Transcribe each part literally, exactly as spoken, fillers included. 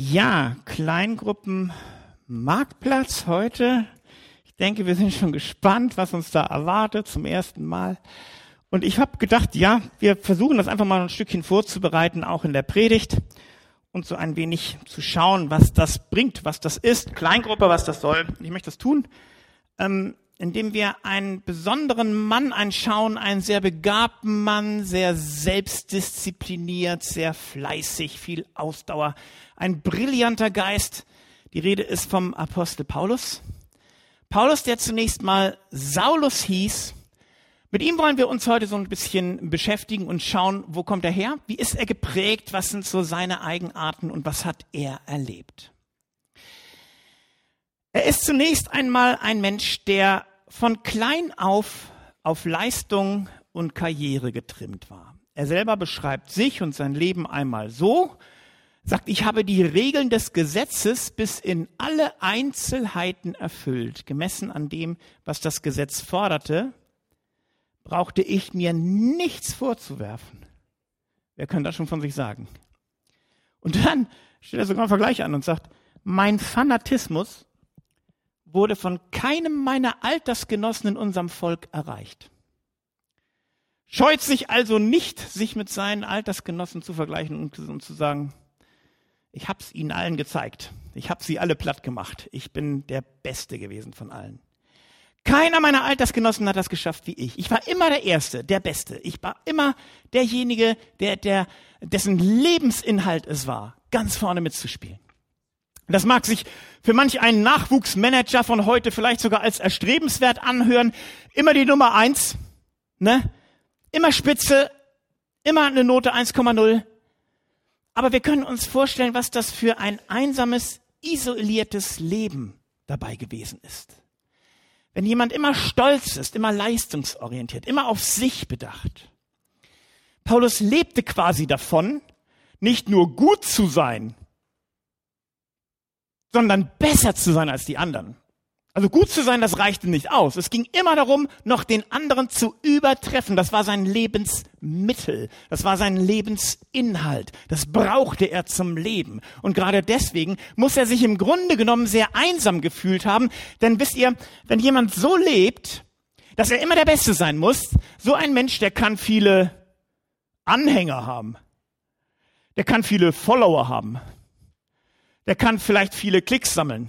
Ja, Kleingruppen Marktplatz heute. Ich denke, wir sind schon gespannt, was uns da erwartet zum ersten Mal. Und ich habe gedacht, ja, wir versuchen das einfach mal ein Stückchen vorzubereiten, auch in der Predigt und so ein wenig zu schauen, was das bringt, was das ist, Kleingruppe, was das soll. Und ich möchte das tun, ähm, indem wir einen besonderen Mann anschauen, einen sehr begabten Mann, sehr selbstdiszipliniert, sehr fleißig, viel Ausdauer, ein brillanter Geist. Die Rede ist vom Apostel Paulus. Paulus, der zunächst mal Saulus hieß. Mit ihm wollen wir uns heute so ein bisschen beschäftigen und schauen, wo kommt er her? Wie ist er geprägt? Was sind so seine Eigenarten und was hat er erlebt? Er ist zunächst einmal ein Mensch, der von klein auf auf Leistung und Karriere getrimmt war. Er selber beschreibt sich und sein Leben einmal so, sagt, ich habe die Regeln des Gesetzes bis in alle Einzelheiten erfüllt. Gemessen an dem, was das Gesetz forderte, brauchte ich mir nichts vorzuwerfen. Wer kann das schon von sich sagen? Und dann stellt er sogar einen Vergleich an und sagt, mein Fanatismus wurde von keinem meiner Altersgenossen in unserem Volk erreicht. Scheut sich also nicht, sich mit seinen Altersgenossen zu vergleichen und, und zu sagen, ich habe es ihnen allen gezeigt. Ich habe sie alle platt gemacht. Ich bin der Beste gewesen von allen. Keiner meiner Altersgenossen hat das geschafft wie ich. Ich war immer der Erste, der Beste. Ich war immer derjenige, der, der, dessen Lebensinhalt es war, ganz vorne mitzuspielen. Das mag sich für manch einen Nachwuchsmanager von heute vielleicht sogar als erstrebenswert anhören. Immer die Nummer eins, ne? Immer Spitze, immer eine Note eins Komma null. Aber wir können uns vorstellen, was das für ein einsames, isoliertes Leben dabei gewesen ist. Wenn jemand immer stolz ist, immer leistungsorientiert, immer auf sich bedacht. Paulus lebte quasi davon, nicht nur gut zu sein, sondern besser zu sein als die anderen. Also gut zu sein, das reichte nicht aus. Es ging immer darum, noch den anderen zu übertreffen. Das war sein Lebensmittel. Das war sein Lebensinhalt. Das brauchte er zum Leben. Und gerade deswegen muss er sich im Grunde genommen sehr einsam gefühlt haben. Denn wisst ihr, wenn jemand so lebt, dass er immer der Beste sein muss, so ein Mensch, der kann viele Anhänger haben. Der kann viele Follower haben. Der kann vielleicht viele Klicks sammeln.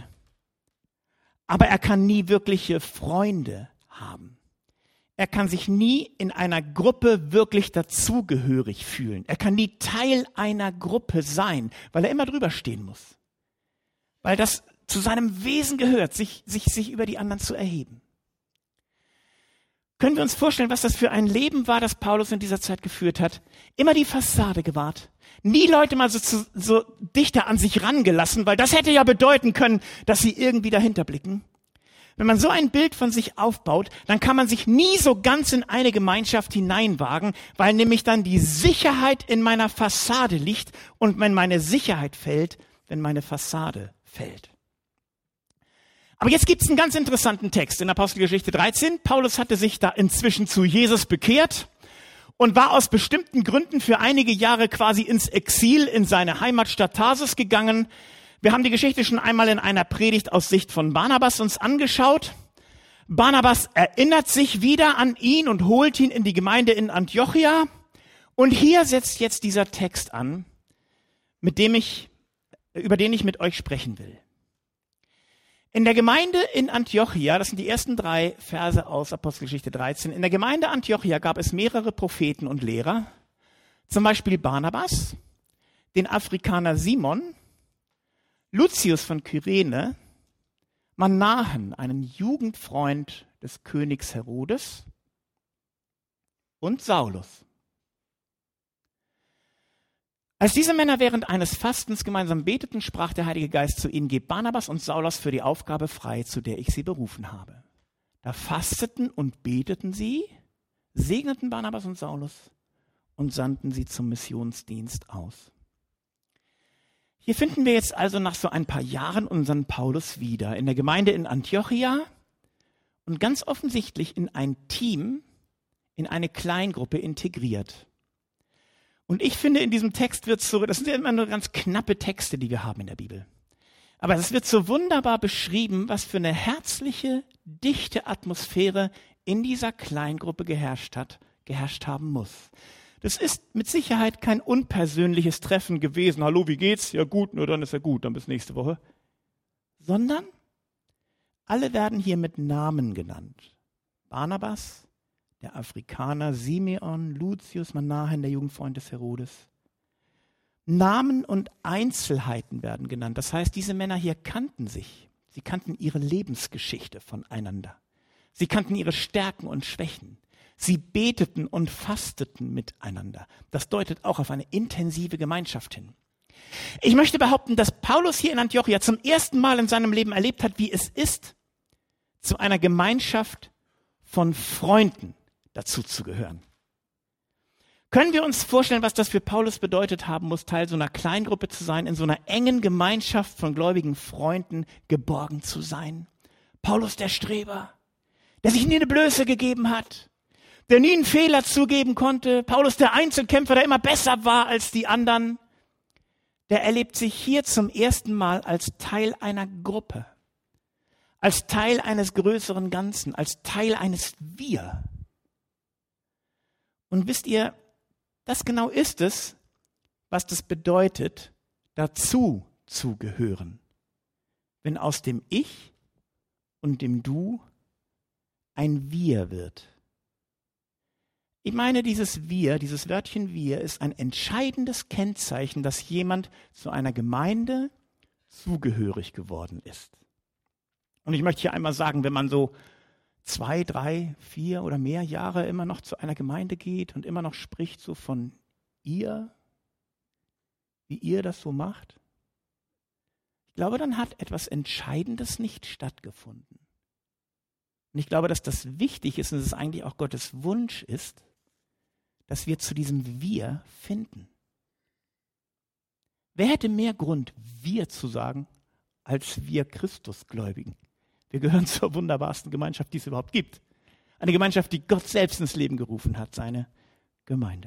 Aber er kann nie wirkliche Freunde haben. Er kann sich nie in einer Gruppe wirklich dazugehörig fühlen. Er kann nie Teil einer Gruppe sein, weil er immer drüber stehen muss. Weil das zu seinem Wesen gehört, sich, sich, sich über die anderen zu erheben. Können wir uns vorstellen, was das für ein Leben war, das Paulus in dieser Zeit geführt hat? Immer die Fassade gewahrt. Nie Leute mal so, so, so dichter an sich rangelassen, weil das hätte ja bedeuten können, dass sie irgendwie dahinter blicken. Wenn man so ein Bild von sich aufbaut, dann kann man sich nie so ganz in eine Gemeinschaft hineinwagen, weil nämlich dann die Sicherheit in meiner Fassade liegt und wenn meine Sicherheit fällt, wenn meine Fassade fällt. Aber jetzt gibt's einen ganz interessanten Text in Apostelgeschichte dreizehn. Paulus hatte sich da inzwischen zu Jesus bekehrt und war aus bestimmten Gründen für einige Jahre quasi ins Exil in seine Heimatstadt Tarsus gegangen. Wir haben die Geschichte schon einmal in einer Predigt aus Sicht von Barnabas uns angeschaut. Barnabas erinnert sich wieder an ihn und holt ihn in die Gemeinde in Antiochia. Und hier setzt jetzt dieser Text an, mit dem ich, über den ich mit euch sprechen will. In der Gemeinde in Antiochia, das sind die ersten drei Verse aus Apostelgeschichte dreizehn, in der Gemeinde Antiochia gab es mehrere Propheten und Lehrer, zum Beispiel Barnabas, den Afrikaner Simon, Lucius von Kyrene, Manahen, einen Jugendfreund des Königs Herodes und Saulus. Als diese Männer während eines Fastens gemeinsam beteten, sprach der Heilige Geist zu ihnen, gebt Barnabas und Saulus für die Aufgabe frei, zu der ich sie berufen habe. Da fasteten und beteten sie, segneten Barnabas und Saulus und sandten sie zum Missionsdienst aus. Hier finden wir jetzt also nach so ein paar Jahren unseren Paulus wieder in der Gemeinde in Antiochia und ganz offensichtlich in ein Team, in eine Kleingruppe integriert. Und ich finde, in diesem Text wird so, das sind ja immer nur ganz knappe Texte, die wir haben in der Bibel. Aber es wird so wunderbar beschrieben, was für eine herzliche, dichte Atmosphäre in dieser Kleingruppe geherrscht hat, geherrscht haben muss. Das ist mit Sicherheit kein unpersönliches Treffen gewesen. Hallo, wie geht's? Ja gut, nur dann ist ja gut, dann bis nächste Woche. Sondern alle werden hier mit Namen genannt. Barnabas, der Afrikaner, Simeon, Lucius, Manahen, der Jugendfreund des Herodes. Namen und Einzelheiten werden genannt. Das heißt, diese Männer hier kannten sich. Sie kannten ihre Lebensgeschichte voneinander. Sie kannten ihre Stärken und Schwächen. Sie beteten und fasteten miteinander. Das deutet auch auf eine intensive Gemeinschaft hin. Ich möchte behaupten, dass Paulus hier in Antiochia zum ersten Mal in seinem Leben erlebt hat, wie es ist, zu einer Gemeinschaft von Freunden dazuzugehören. Können wir uns vorstellen, was das für Paulus bedeutet haben muss, Teil so einer Kleingruppe zu sein, in so einer engen Gemeinschaft von gläubigen Freunden geborgen zu sein? Paulus der Streber, der sich nie eine Blöße gegeben hat, der nie einen Fehler zugeben konnte. Paulus der Einzelkämpfer, der immer besser war als die anderen. Der erlebt sich hier zum ersten Mal als Teil einer Gruppe, als Teil eines größeren Ganzen, als Teil eines Wir. Und wisst ihr, das genau ist es, was das bedeutet, dazu zu gehören. Wenn aus dem Ich und dem Du ein Wir wird. Ich meine, dieses Wir, dieses Wörtchen Wir ist ein entscheidendes Kennzeichen, dass jemand zu einer Gemeinde zugehörig geworden ist. Und ich möchte hier einmal sagen, wenn man so zwei, drei, vier oder mehr Jahre immer noch zu einer Gemeinde geht und immer noch spricht so von ihr, wie ihr das so macht, ich glaube, dann hat etwas Entscheidendes nicht stattgefunden. Und ich glaube, dass das wichtig ist und dass es eigentlich auch Gottes Wunsch ist, dass wir zu diesem Wir finden. Wer hätte mehr Grund, wir zu sagen, als wir Christusgläubigen? Wir gehören zur wunderbarsten Gemeinschaft, die es überhaupt gibt. Eine Gemeinschaft, die Gott selbst ins Leben gerufen hat, seine Gemeinde.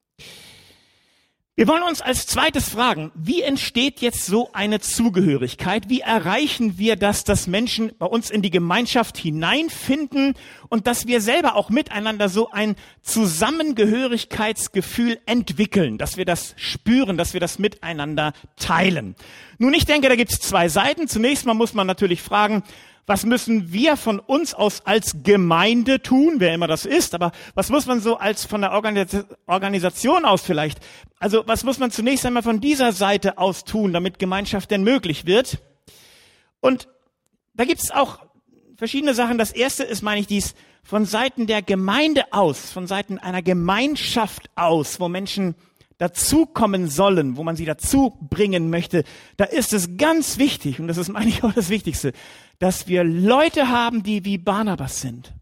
Wir wollen uns als zweites fragen, wie entsteht jetzt so eine Zugehörigkeit? Wie erreichen wir das, dass Menschen bei uns in die Gemeinschaft hineinfinden und dass wir selber auch miteinander so ein Zusammengehörigkeitsgefühl entwickeln, dass wir das spüren, dass wir das miteinander teilen? Nun, ich denke, da gibt es zwei Seiten. Zunächst mal muss man natürlich fragen, was müssen wir von uns aus als Gemeinde tun, wer immer das ist, aber was muss man so als von der Organis- Organisation aus vielleicht, also was muss man zunächst einmal von dieser Seite aus tun, damit Gemeinschaft denn möglich wird? Und da gibt es auch verschiedene Sachen. Das erste ist, meine ich, dies von Seiten der Gemeinde aus, von Seiten einer Gemeinschaft aus, wo Menschen dazukommen sollen, wo man sie dazu bringen möchte, da ist es ganz wichtig, und das ist, meine ich, auch das Wichtigste, dass wir Leute haben, die wie Barnabas sind.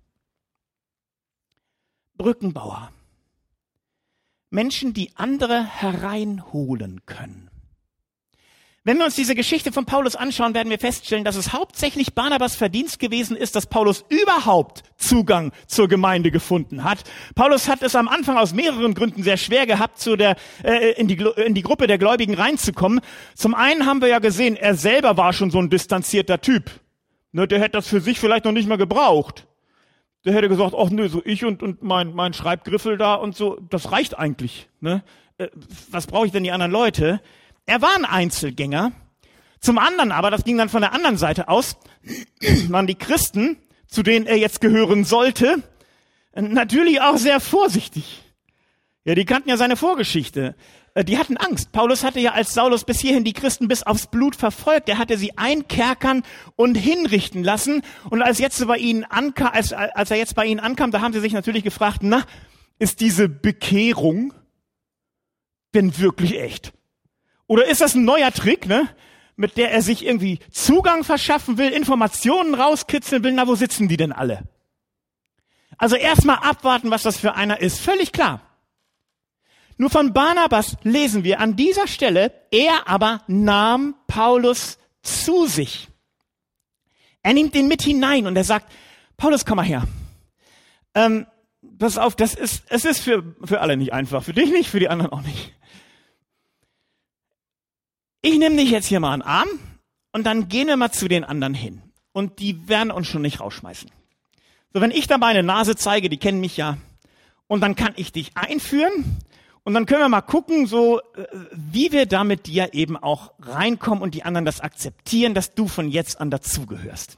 Brückenbauer. Menschen, die andere hereinholen können. Wenn wir uns diese Geschichte von Paulus anschauen, werden wir feststellen, dass es hauptsächlich Barnabas Verdienst gewesen ist, dass Paulus überhaupt Zugang zur Gemeinde gefunden hat. Paulus hat es am Anfang aus mehreren Gründen sehr schwer gehabt, zu der, äh, in, die, in die Gruppe der Gläubigen reinzukommen. Zum einen haben wir ja gesehen, er selber war schon so ein distanzierter Typ. Ne, der hätte das für sich vielleicht noch nicht mal gebraucht. Der hätte gesagt, ach nö, so ich und, und mein, mein Schreibgriffel da und so, das reicht eigentlich. Ne? Äh, was brauche ich denn die anderen Leute? Er war ein Einzelgänger. Zum anderen aber, das ging dann von der anderen Seite aus, waren die Christen, zu denen er jetzt gehören sollte, natürlich auch sehr vorsichtig. Ja, die kannten ja seine Vorgeschichte. Die hatten Angst. Paulus hatte ja als Saulus bis hierhin die Christen bis aufs Blut verfolgt. Er hatte sie einkerkern und hinrichten lassen. Und als, jetzt bei ihnen ankam, als, als er jetzt bei ihnen ankam, da haben sie sich natürlich gefragt, na, ist diese Bekehrung denn wirklich echt? Oder ist das ein neuer Trick, ne, mit der er sich irgendwie Zugang verschaffen will, Informationen rauskitzeln will? Na, wo sitzen die denn alle? Also erstmal abwarten, was das für einer ist. Völlig klar. Nur von Barnabas lesen wir an dieser Stelle, er aber nahm Paulus zu sich. Er nimmt ihn mit hinein und er sagt, Paulus, komm mal her. Ähm, pass auf, das ist, es ist für, für alle nicht einfach. Für dich nicht, für die anderen auch nicht. Ich nehme dich jetzt hier mal an den Arm und dann gehen wir mal zu den anderen hin. Und die werden uns schon nicht rausschmeißen. So, wenn ich da meine Nase zeige, die kennen mich ja, und dann kann ich dich einführen und dann können wir mal gucken, so wie wir da mit dir eben auch reinkommen und die anderen das akzeptieren, dass du von jetzt an dazugehörst.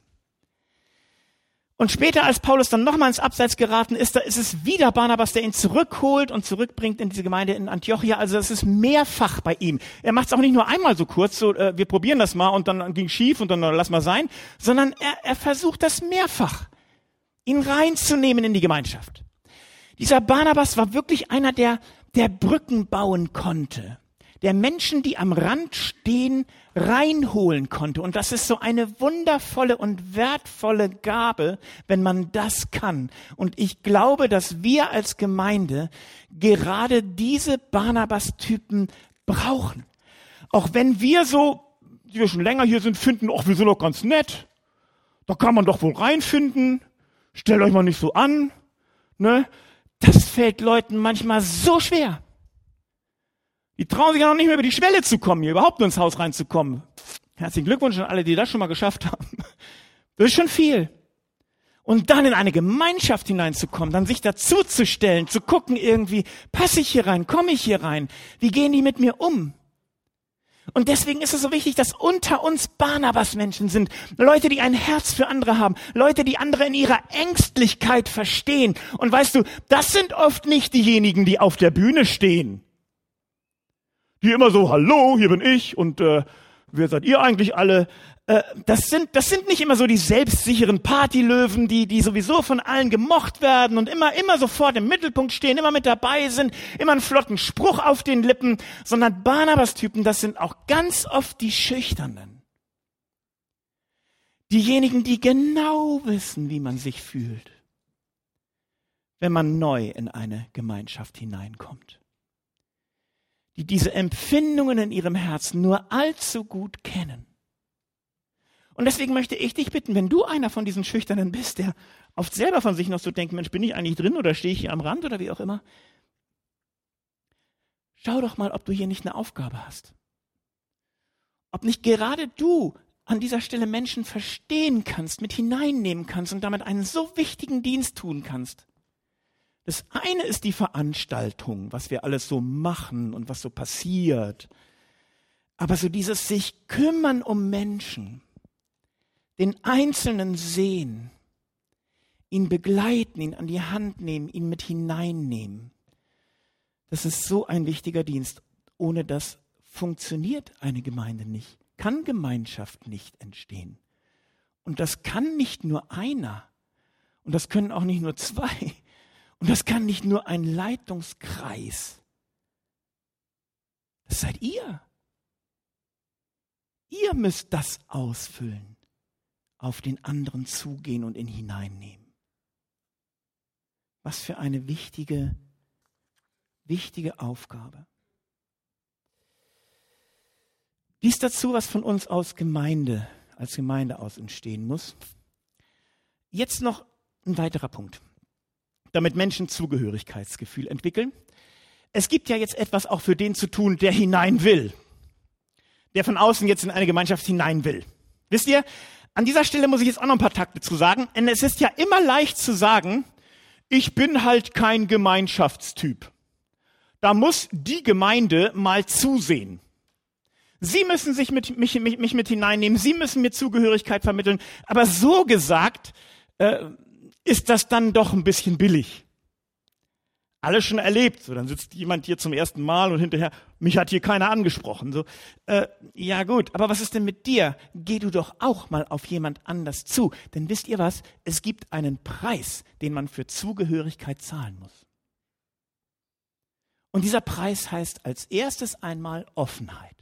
Und später, als Paulus dann nochmal ins Abseits geraten ist, da ist es wieder Barnabas, der ihn zurückholt und zurückbringt in diese Gemeinde in Antiochia. Also das ist mehrfach bei ihm. Er macht es auch nicht nur einmal so kurz, so äh, wir probieren das mal und dann ging schief und dann äh, lass mal sein, sondern er, er versucht das mehrfach, ihn reinzunehmen in die Gemeinschaft. Dieser Barnabas war wirklich einer, der, der Brücken bauen konnte, der Menschen, die am Rand stehen, reinholen konnte. Und das ist so eine wundervolle und wertvolle Gabe, wenn man das kann. Und ich glaube, dass wir als Gemeinde gerade diese Barnabas-Typen brauchen. Auch wenn wir so, die wir schon länger hier sind, finden, ach, wir sind doch ganz nett. Da kann man doch wohl reinfinden. Stellt euch mal nicht so an. Ne? Das fällt Leuten manchmal so schwer. Die trauen sich ja noch nicht mehr über die Schwelle zu kommen, hier überhaupt nur ins Haus reinzukommen. Herzlichen Glückwunsch an alle, die das schon mal geschafft haben. Das ist schon viel. Und dann in eine Gemeinschaft hineinzukommen, dann sich dazuzustellen, zu gucken irgendwie, passe ich hier rein, komme ich hier rein, wie gehen die mit mir um? Und deswegen ist es so wichtig, dass unter uns Barnabas-Menschen sind. Leute, die ein Herz für andere haben. Leute, die andere in ihrer Ängstlichkeit verstehen. Und weißt du, das sind oft nicht diejenigen, die auf der Bühne stehen. Die immer so, hallo, hier bin ich und äh, wer seid ihr eigentlich alle? Äh, das sind das sind nicht immer so die selbstsicheren Partylöwen, die die sowieso von allen gemocht werden und immer immer sofort im Mittelpunkt stehen, immer mit dabei sind, immer einen flotten Spruch auf den Lippen, sondern Barnabas-Typen, das sind auch ganz oft die Schüchternen. Diejenigen, die genau wissen, wie man sich fühlt, wenn man neu in eine Gemeinschaft hineinkommt. Die diese Empfindungen in ihrem Herzen nur allzu gut kennen. Und deswegen möchte ich dich bitten, wenn du einer von diesen Schüchternen bist, der oft selber von sich noch so denkt, Mensch, bin ich eigentlich drin oder stehe ich hier am Rand oder wie auch immer, schau doch mal, ob du hier nicht eine Aufgabe hast. Ob nicht gerade du an dieser Stelle Menschen verstehen kannst, mit hineinnehmen kannst und damit einen so wichtigen Dienst tun kannst. Das eine ist die Veranstaltung, was wir alles so machen und was so passiert. Aber so dieses sich kümmern um Menschen, den Einzelnen sehen, ihn begleiten, ihn an die Hand nehmen, ihn mit hineinnehmen. Das ist so ein wichtiger Dienst. Ohne das funktioniert eine Gemeinde nicht, kann Gemeinschaft nicht entstehen. Und das kann nicht nur einer. Und das können auch nicht nur zwei. Und das kann nicht nur ein Leitungskreis. Das seid ihr. Ihr müsst das ausfüllen, auf den anderen zugehen und ihn hineinnehmen. Was für eine wichtige, wichtige Aufgabe. Dies dazu, was von uns aus Gemeinde, als Gemeinde aus entstehen muss. Jetzt noch ein weiterer Punkt. Damit Menschen Zugehörigkeitsgefühl entwickeln. Es gibt ja jetzt etwas auch für den zu tun, der hinein will. Der von außen jetzt in eine Gemeinschaft hinein will. Wisst ihr, an dieser Stelle muss ich jetzt auch noch ein paar Takte zu sagen. Denn es ist ja immer leicht zu sagen, ich bin halt kein Gemeinschaftstyp. Da muss die Gemeinde mal zusehen. Sie müssen sich mit, mich, mich, mich mit hineinnehmen. Sie müssen mir Zugehörigkeit vermitteln. Aber so gesagt, äh, ist das dann doch ein bisschen billig. Alles schon erlebt. So, dann sitzt jemand hier zum ersten Mal und hinterher, mich hat hier keiner angesprochen. So, äh, ja gut, aber was ist denn mit dir? Geh du doch auch mal auf jemand anders zu. Denn wisst ihr was? Es gibt einen Preis, den man für Zugehörigkeit zahlen muss. Und dieser Preis heißt als erstes einmal Offenheit.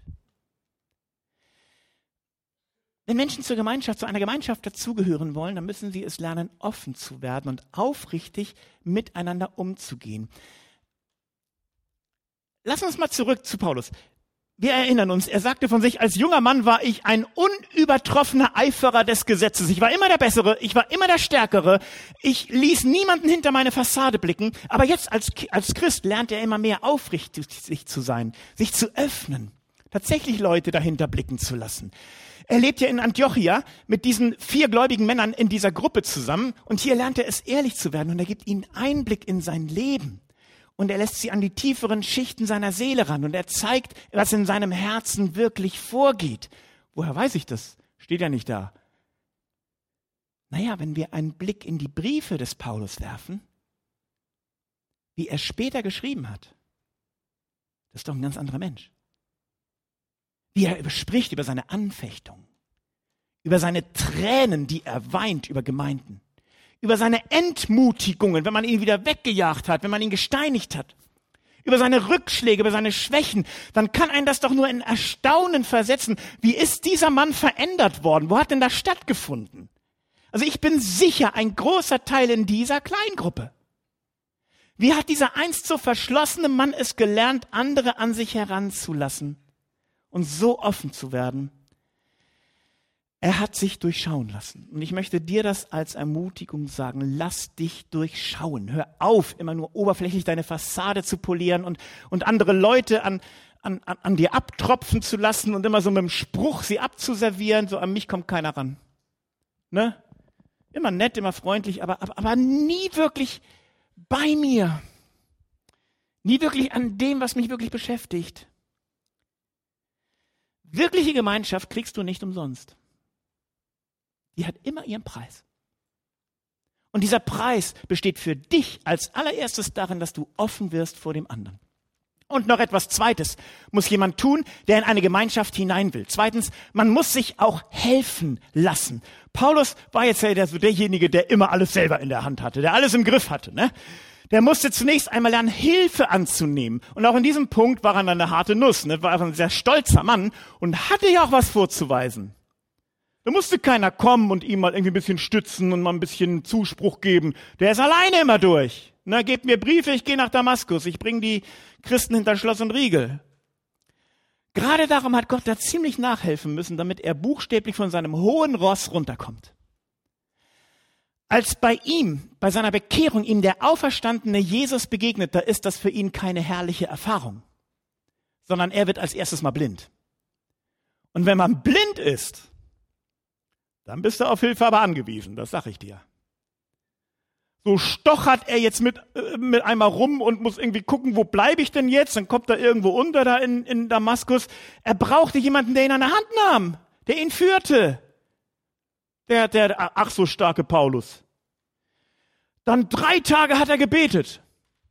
Wenn Menschen zur Gemeinschaft, zu einer Gemeinschaft dazugehören wollen, dann müssen sie es lernen, offen zu werden und aufrichtig miteinander umzugehen. Lass uns mal zurück zu Paulus. Wir erinnern uns, er sagte von sich, als junger Mann war ich ein unübertroffener Eiferer des Gesetzes. Ich war immer der Bessere, ich war immer der Stärkere. Ich ließ niemanden hinter meine Fassade blicken. Aber jetzt als, als Christ lernt er immer mehr aufrichtig zu sein, sich zu öffnen, tatsächlich Leute dahinter blicken zu lassen. Er lebt ja in Antiochia mit diesen vier gläubigen Männern in dieser Gruppe zusammen. Und hier lernt er es, ehrlich zu werden. Und er gibt ihnen Einblick in sein Leben. Und er lässt sie an die tieferen Schichten seiner Seele ran. Und er zeigt, was in seinem Herzen wirklich vorgeht. Woher weiß ich das? Steht ja nicht da. Naja, wenn wir einen Blick in die Briefe des Paulus werfen, wie er später geschrieben hat, das ist doch ein ganz anderer Mensch. Wie er spricht über seine Anfechtung, über seine Tränen, die er weint über Gemeinden. Über seine Entmutigungen, wenn man ihn wieder weggejagt hat, wenn man ihn gesteinigt hat, über seine Rückschläge, über seine Schwächen, dann kann einen das doch nur in Erstaunen versetzen. Wie ist dieser Mann verändert worden? Wo hat denn das stattgefunden? Also ich bin sicher, ein großer Teil in dieser Kleingruppe. Wie hat dieser einst so verschlossene Mann es gelernt, andere an sich heranzulassen und so offen zu werden? Er hat sich durchschauen lassen. Und ich möchte dir das als Ermutigung sagen. Lass dich durchschauen. Hör auf, immer nur oberflächlich deine Fassade zu polieren und, und andere Leute an, an, an, an dir abtropfen zu lassen und immer so mit dem Spruch sie abzuservieren. So, an mich kommt keiner ran. Ne? Immer nett, immer freundlich, aber, aber, aber nie wirklich bei mir. Nie wirklich an dem, was mich wirklich beschäftigt. Wirkliche Gemeinschaft kriegst du nicht umsonst. Die hat immer ihren Preis. Und dieser Preis besteht für dich als allererstes darin, dass du offen wirst vor dem anderen. Und noch etwas Zweites muss jemand tun, der in eine Gemeinschaft hinein will. Zweitens, man muss sich auch helfen lassen. Paulus war jetzt ja so derjenige, der immer alles selber in der Hand hatte, der alles im Griff hatte, ne? Der musste zunächst einmal lernen, Hilfe anzunehmen. Und auch in diesem Punkt war er dann eine harte Nuss, ne? War ein sehr stolzer Mann und hatte ja auch was vorzuweisen. Da musste keiner kommen und ihm mal irgendwie ein bisschen stützen und mal ein bisschen Zuspruch geben. Der ist alleine immer durch. Na, gebt mir Briefe, ich gehe nach Damaskus. Ich bringe die Christen hinter Schloss und Riegel. Gerade darum hat Gott da ziemlich nachhelfen müssen, damit er buchstäblich von seinem hohen Ross runterkommt. Als bei ihm, bei seiner Bekehrung, ihm der auferstandene Jesus begegnet, da ist das für ihn keine herrliche Erfahrung, sondern er wird als erstes mal blind. Und wenn man blind ist, dann bist du auf Hilfe aber angewiesen, das sag ich dir. So stochert er jetzt mit, äh, mit einmal rum und muss irgendwie gucken, wo bleibe ich denn jetzt? Dann kommt er irgendwo unter da in, in Damaskus. Er brauchte jemanden, der ihn an der Hand nahm, der ihn führte. Der, der ach so starke Paulus. Dann drei Tage hat er gebetet.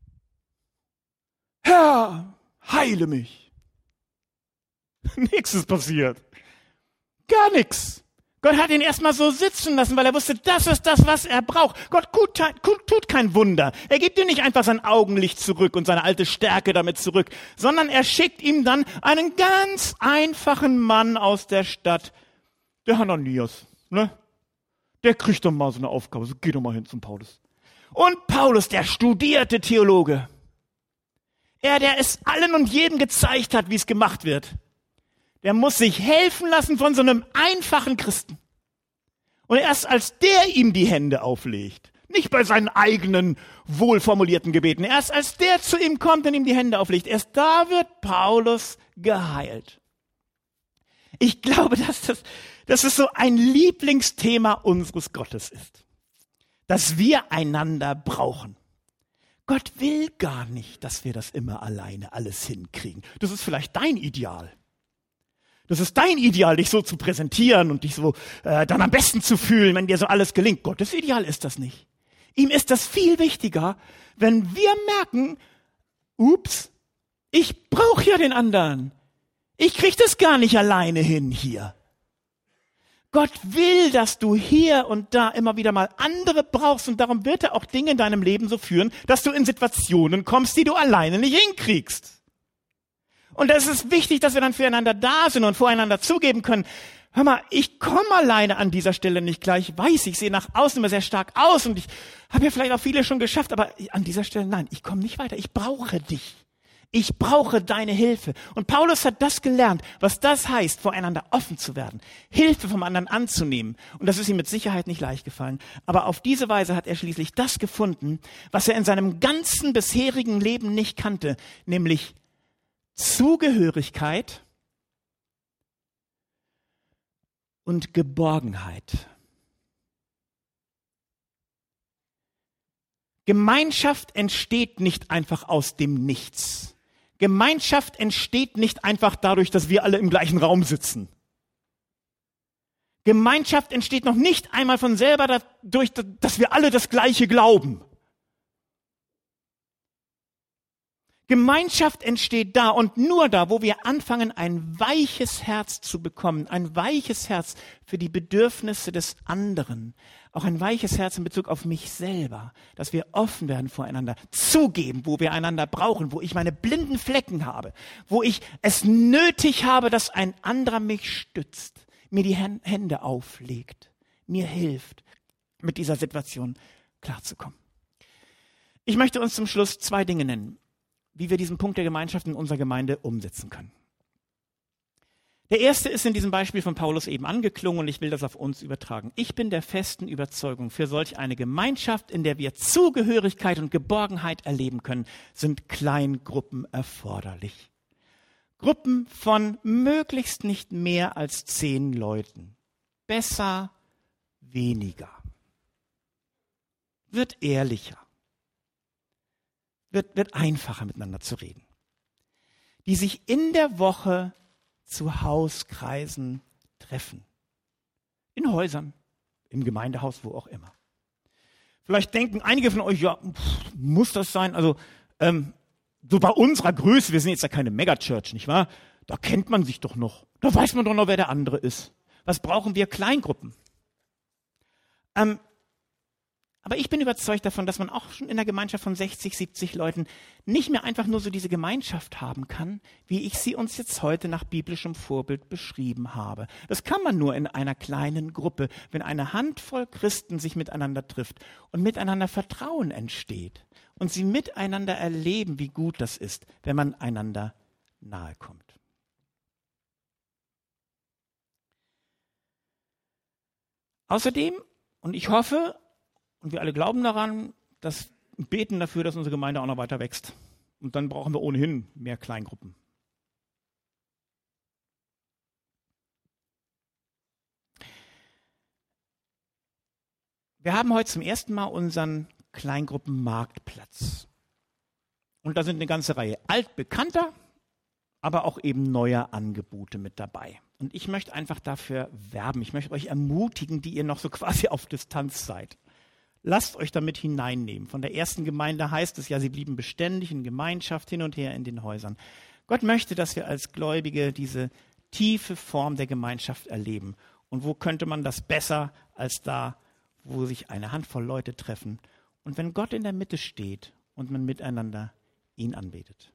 Herr, heile mich. Nichts ist passiert. Gar nichts. Gott hat ihn erstmal so sitzen lassen, weil er wusste, das ist das, was er braucht. Gott tut, tut kein Wunder. Er gibt ihm nicht einfach sein Augenlicht zurück und seine alte Stärke damit zurück, sondern er schickt ihm dann einen ganz einfachen Mann aus der Stadt, der Hananias, ne? Der kriegt doch mal so eine Aufgabe. So, geh doch mal hin zum Paulus. Und Paulus, der studierte Theologe. Er, der es allen und jedem gezeigt hat, wie es gemacht wird. Der muss sich helfen lassen von so einem einfachen Christen. Und erst als der ihm die Hände auflegt, nicht bei seinen eigenen wohlformulierten Gebeten, erst als der zu ihm kommt und ihm die Hände auflegt, erst da wird Paulus geheilt. Ich glaube, dass das, dass es so ein Lieblingsthema unseres Gottes ist, dass wir einander brauchen. Gott will gar nicht, dass wir das immer alleine alles hinkriegen. Das ist vielleicht dein Ideal. Das ist dein Ideal, dich so zu präsentieren und dich so äh, dann am besten zu fühlen, wenn dir so alles gelingt. Gottes Ideal ist das nicht. Ihm ist das viel wichtiger, wenn wir merken, ups, ich brauche ja den anderen. Ich krieg das gar nicht alleine hin hier. Gott will, dass du hier und da immer wieder mal andere brauchst und darum wird er auch Dinge in deinem Leben so führen, dass du in Situationen kommst, die du alleine nicht hinkriegst. Und es ist wichtig, dass wir dann füreinander da sind und voreinander zugeben können, hör mal, ich komme alleine an dieser Stelle nicht gleich, ich weiß, ich sehe nach außen immer sehr stark aus und ich habe ja vielleicht auch viele schon geschafft, aber an dieser Stelle, nein, ich komme nicht weiter, ich brauche dich. Ich brauche deine Hilfe. Und Paulus hat das gelernt, was das heißt, voreinander offen zu werden, Hilfe vom anderen anzunehmen. Und das ist ihm mit Sicherheit nicht leicht gefallen. Aber auf diese Weise hat er schließlich das gefunden, was er in seinem ganzen bisherigen Leben nicht kannte, nämlich Zugehörigkeit und Geborgenheit. Gemeinschaft entsteht nicht einfach aus dem Nichts. Gemeinschaft entsteht nicht einfach dadurch, dass wir alle im gleichen Raum sitzen. Gemeinschaft entsteht noch nicht einmal von selber dadurch, dass wir alle das Gleiche glauben. Gemeinschaft entsteht da und nur da, wo wir anfangen, ein weiches Herz zu bekommen, ein weiches Herz für die Bedürfnisse des anderen, auch ein weiches Herz in Bezug auf mich selber, dass wir offen werden voreinander, zugeben, wo wir einander brauchen, wo ich meine blinden Flecken habe, wo ich es nötig habe, dass ein anderer mich stützt, mir die Hände auflegt, mir hilft, mit dieser Situation klarzukommen. Ich möchte uns zum Schluss zwei Dinge nennen, wie wir diesen Punkt der Gemeinschaft in unserer Gemeinde umsetzen können. Der erste ist in diesem Beispiel von Paulus eben angeklungen und ich will das auf uns übertragen. Ich bin der festen Überzeugung, für solch eine Gemeinschaft, in der wir Zugehörigkeit und Geborgenheit erleben können, sind Kleingruppen erforderlich. Gruppen von möglichst nicht mehr als zehn Leuten. Besser weniger. Wird ehrlicher. Wird, wird einfacher miteinander zu reden. Die sich in der Woche zu Hauskreisen treffen. In Häusern, im Gemeindehaus, wo auch immer. Vielleicht denken einige von euch, ja, pff, muss das sein? Also ähm, so bei unserer Größe, wir sind jetzt ja keine Megachurch, nicht wahr? Da kennt man sich doch noch. Da weiß man doch noch, wer der andere ist. Was brauchen wir? Kleingruppen. Ähm, Aber ich bin überzeugt davon, dass man auch schon in einer Gemeinschaft von sechzig, siebzig Leuten nicht mehr einfach nur so diese Gemeinschaft haben kann, wie ich sie uns jetzt heute nach biblischem Vorbild beschrieben habe. Das kann man nur in einer kleinen Gruppe, wenn eine Handvoll Christen sich miteinander trifft und miteinander Vertrauen entsteht und sie miteinander erleben, wie gut das ist, wenn man einander nahe kommt. Außerdem, und ich hoffe, und wir alle glauben daran, dass beten dafür, dass unsere Gemeinde auch noch weiter wächst. Und dann brauchen wir ohnehin mehr Kleingruppen. Wir haben heute zum ersten Mal unseren Kleingruppenmarktplatz. Und da sind eine ganze Reihe altbekannter, aber auch eben neuer Angebote mit dabei. Und ich möchte einfach dafür werben. Ich möchte euch ermutigen, die ihr noch so quasi auf Distanz seid. Lasst euch damit hineinnehmen. Von der ersten Gemeinde heißt es ja, sie blieben beständig in Gemeinschaft hin und her in den Häusern. Gott möchte, dass wir als Gläubige diese tiefe Form der Gemeinschaft erleben. Und wo könnte man das besser als da, wo sich eine Handvoll Leute treffen und wenn Gott in der Mitte steht und man miteinander ihn anbetet.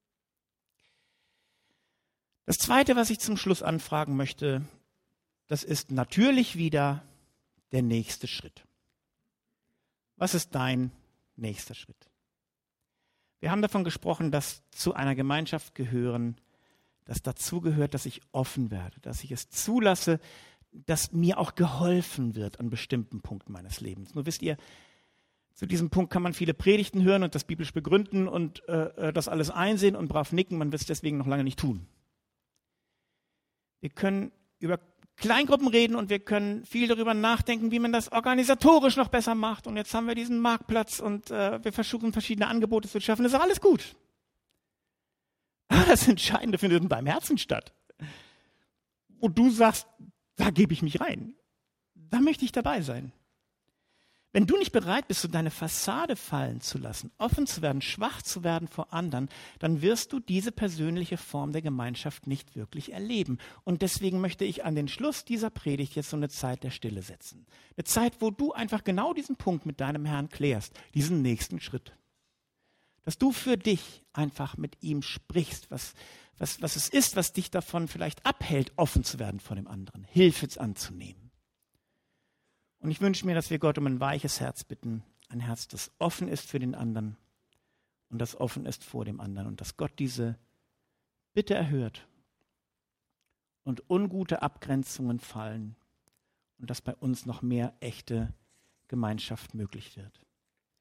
Das Zweite, was ich zum Schluss anfragen möchte, das ist natürlich wieder der nächste Schritt. Was ist dein nächster Schritt? Wir haben davon gesprochen, dass zu einer Gemeinschaft gehören, dass dazu gehört, dass ich offen werde, dass ich es zulasse, dass mir auch geholfen wird an bestimmten Punkten meines Lebens. Nur wisst ihr, zu diesem Punkt kann man viele Predigten hören und das biblisch begründen und äh, das alles einsehen und brav nicken, man wird es deswegen noch lange nicht tun. Wir können über Kleingruppen reden und wir können viel darüber nachdenken, wie man das organisatorisch noch besser macht. Und jetzt haben wir diesen Marktplatz und äh, wir versuchen verschiedene Angebote zu schaffen. Das ist alles gut. Aber das Entscheidende findet in deinem Herzen statt. Wo du sagst, da gebe ich mich rein. Da möchte ich dabei sein. Wenn du nicht bereit bist, so deine Fassade fallen zu lassen, offen zu werden, schwach zu werden vor anderen, dann wirst du diese persönliche Form der Gemeinschaft nicht wirklich erleben. Und deswegen möchte ich an den Schluss dieser Predigt jetzt so eine Zeit der Stille setzen. Eine Zeit, wo du einfach genau diesen Punkt mit deinem Herrn klärst, diesen nächsten Schritt. Dass du für dich einfach mit ihm sprichst, was, was, was es ist, was dich davon vielleicht abhält, offen zu werden vor dem anderen, Hilfe anzunehmen. Und ich wünsche mir, dass wir Gott um ein weiches Herz bitten, ein Herz, das offen ist für den anderen und das offen ist vor dem anderen und dass Gott diese Bitte erhört und ungute Abgrenzungen fallen und dass bei uns noch mehr echte Gemeinschaft möglich wird.